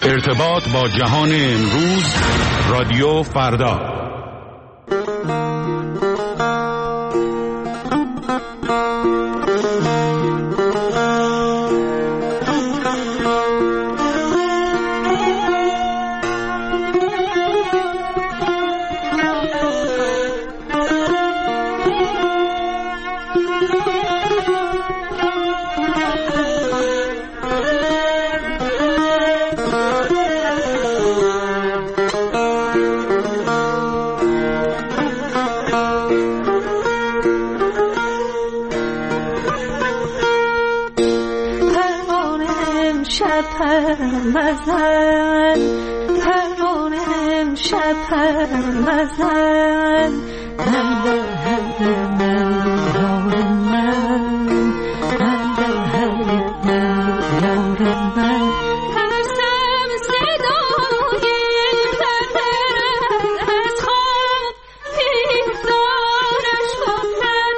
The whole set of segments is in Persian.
ارتباط با جهان امروز، رادیو فردا. مزن پروانه امشب مزن من در حل من یار من یار من ترسم صدای پرپرد از خواب بیدارش کند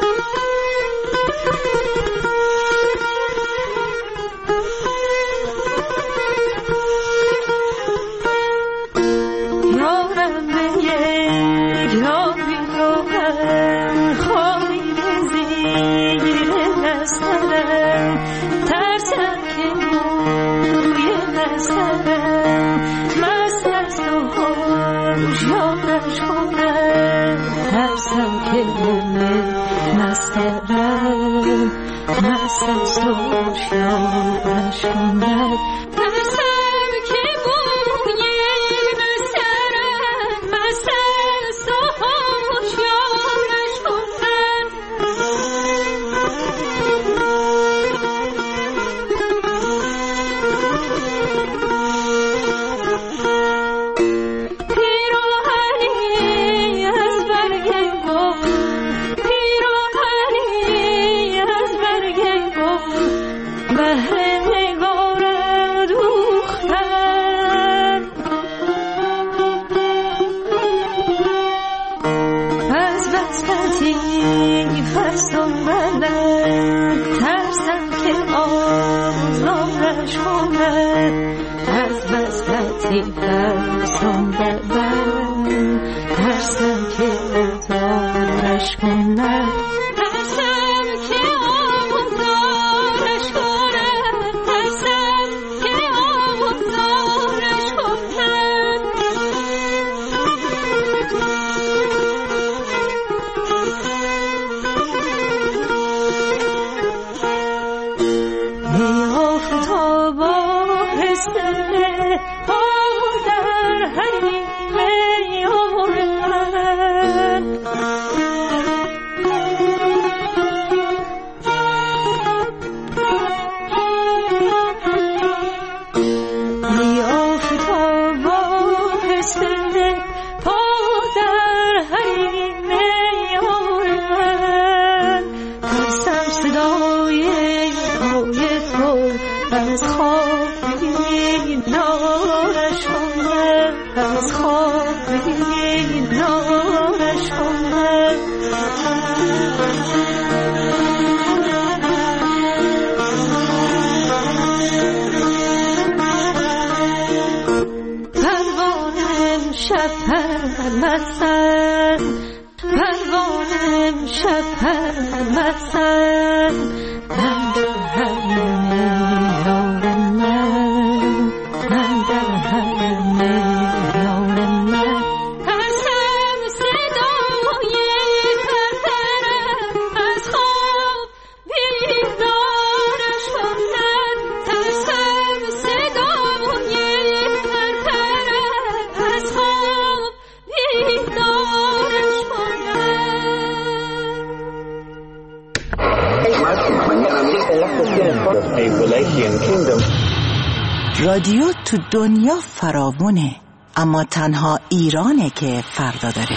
رادیو تو دنیا فراوونه، اما تنها ایرانه که فردا داره.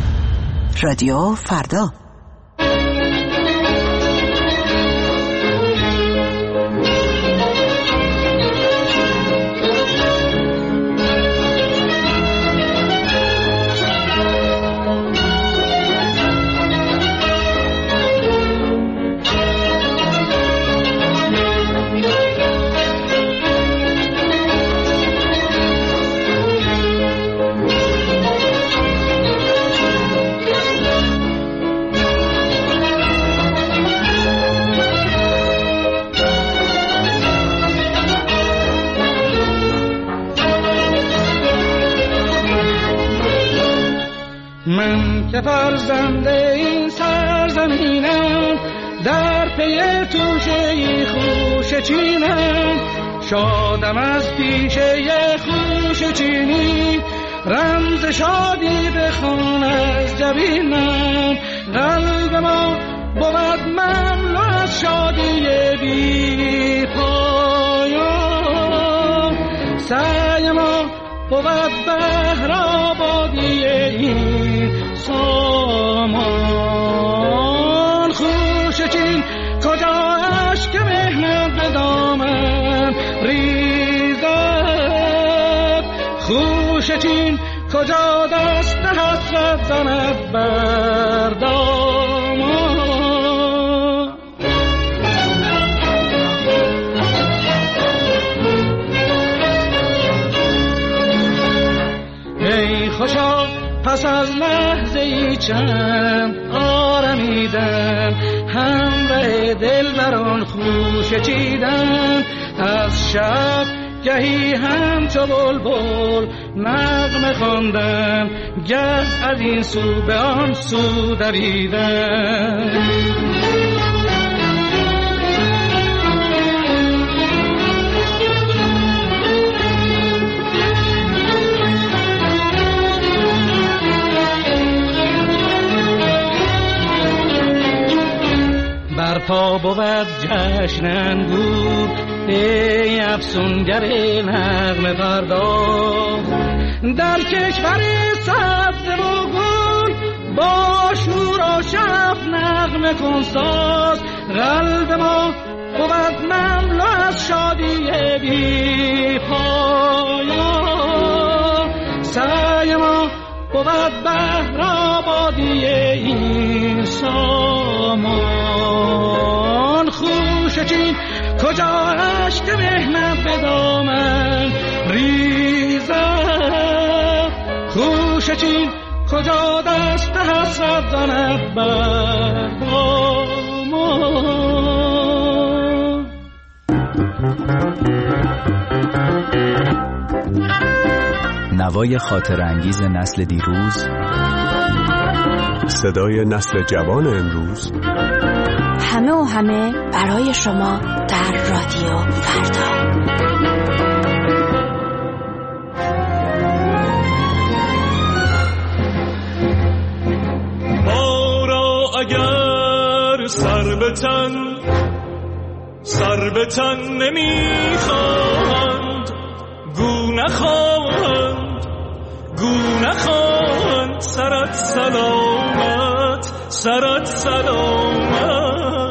رادیو فردا. که فرزنده این سرزمینم، در پی توشه خوش چینم. شادم از پیشه خوش چینی، رمز شادی بخوان از جبینم. قلب ما بود مملو از شادی بی پایان، سعی ما بود بهر آبادی این سامان. خوش چین کجا اشک مهنت به دامن ریزد، خوش چین کجا دست حسرت زند بر دامان. ای خوشا پس از لحظه ای چند آرمیدن، همراه دل بران خوش چیدن. از شب گهی همچو بلبل نغمه خواندن، گه از این سو به آن سو دویدن. برپا بود جشن انگور، ای افسونگر نغمه پرداز. در کشور سبز و گل با شور و شف نغمه کن ساز. قلب ما بود مملو از شادی بی پایان، سعی ما بود بهر آبادی این سامان. خوش چین کجا اشک مهنت به دامن ریزد، خوش چین کجا دست حسرت زند بر دامان. نوای خاطر انگیز نسل دیروز، صدای نسل جوان امروز، همه و همه برای شما در رادیو فردا. ما را اگر سر به تن نمیخواهند، گو نخواهند سرت سلامت، سرت سلامت.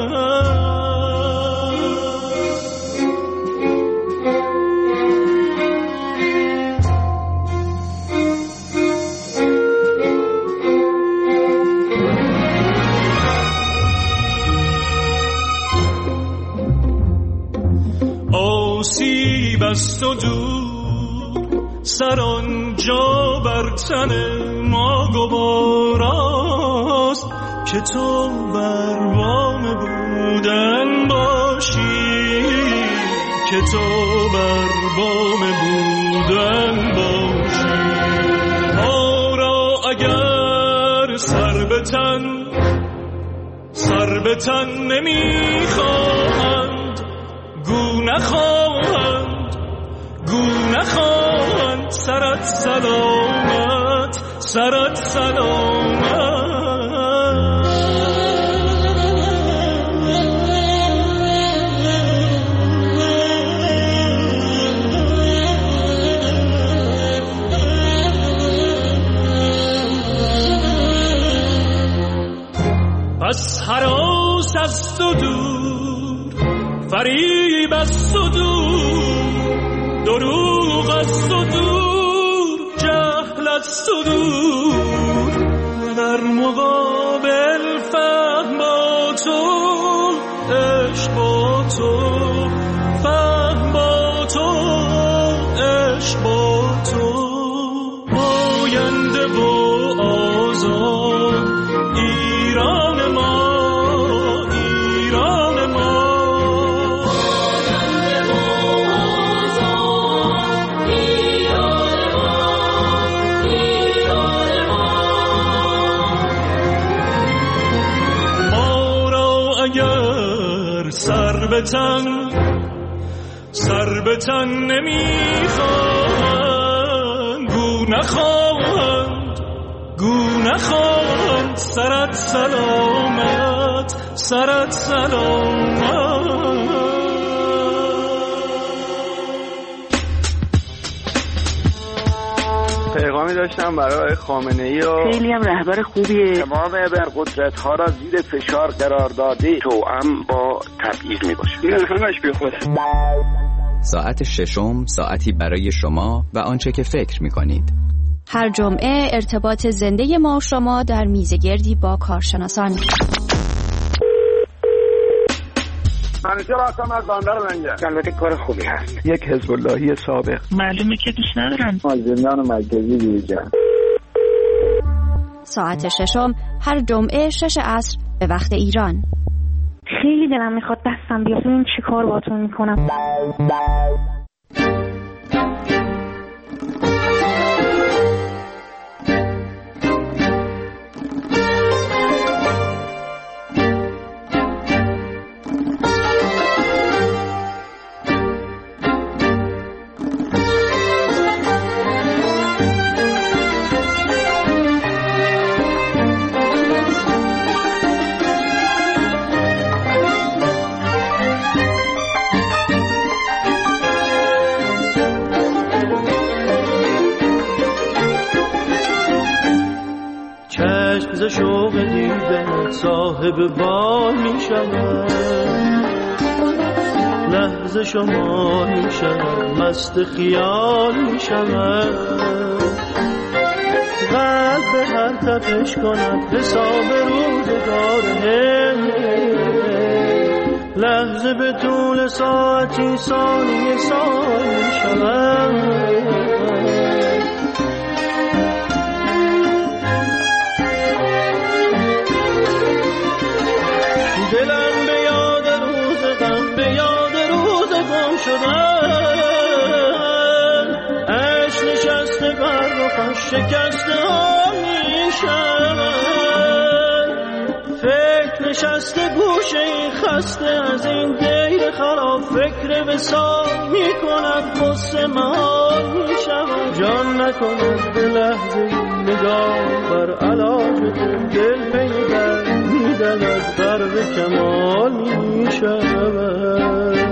آسیب است و دور سر آنجا بر تن ما گواراست، که تو بر بام بودن باشی، که تو بر بام بودن باشی. ما را اگر سر به تن نمیخواهند، گو نخواهند سرت سلامت، سرت سلامت. پس هراس است و دور، فریب است و دور، دروغ است و دور، جهل است و دور. در مقابل فهم با تو، عشق با تو، فهم با تو، عشق با تو. آینده و آزاد ایران ما، ایران ما. سر به تن نمیخواهند گو نخواهند سرت سلامت پیغامی داشتم برای خامنه‌ای و خیلی هم رهبر خوبیه. تمام ابرقدرت‌ها را زیر فشار قرار داده توأم با تبعیض میباشه. این همش بیخوده. ساعت ششم، ساعتی برای شما و آنچه که فکر می‌کنید. هر جمعه ارتباط زنده ما و شما در میزگردی با کارشناسان. منیجر هستم از بندر لنگر. البته کار خوبی هست. یک حزب اللهی سابق. معلومه که دوست ندارن. از زندان مرکزی بیرون. ساعت ششم هر جمعه 6 عصر به وقت ایران. خیلی دلم میخواد دستم بیاد ببین چی کار باهاتون میکنم. ز شوق دیدن صاحب بال می شود، لحظه شما می شود، مست خیال می شود، قلب هر تپش کند حساب روزگاره، لحظه به طول ساعتی ثانیه سال می شود. دلم به یاد روز غم، به یاد روز گم شدن، عشق نشسته بر رخش شکسته ها می شود، فکر نشسته گوشه این خسته از این دیر خراب، فکر وصال می کند قصه محال می شود، جان نکند به لحظه نگاه بر علاج دل پیدا میدن از غرب کمال می شود.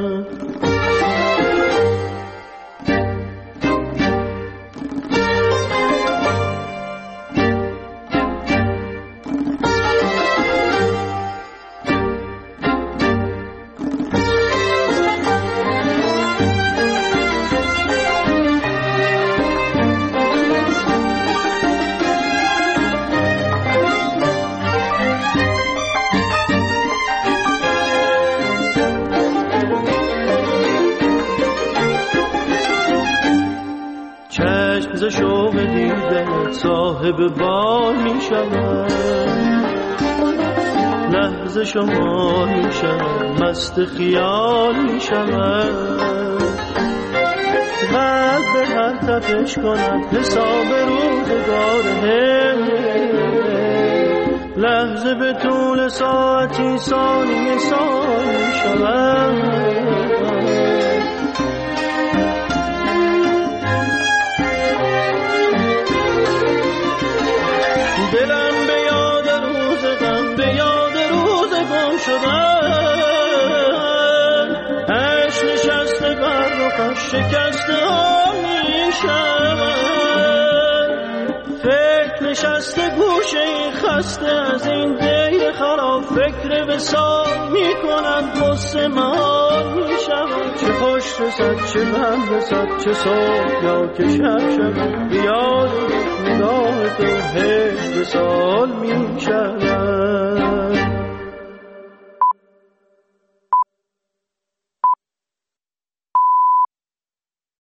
ز شوق دیدن صاحب بال می شود، لحظه شما می شود، مست خیال می شود، قلب هر تپش کند حساب روزگاره، لحظه به طول ساعتی ثانیه سال می شود. دلم به یاد روز غم، به یاد روز گم شدن، عشق نشسته بر رخش شکسته ها می شود، فکر نشسته گوشه این خسته از این دیر خراب، فکر وصال می کند قصه محال می شود، چه خوش رسد چه بم رسد، چه صبح یا که شب شود، بیاد نگاه تو هشت سال می شود.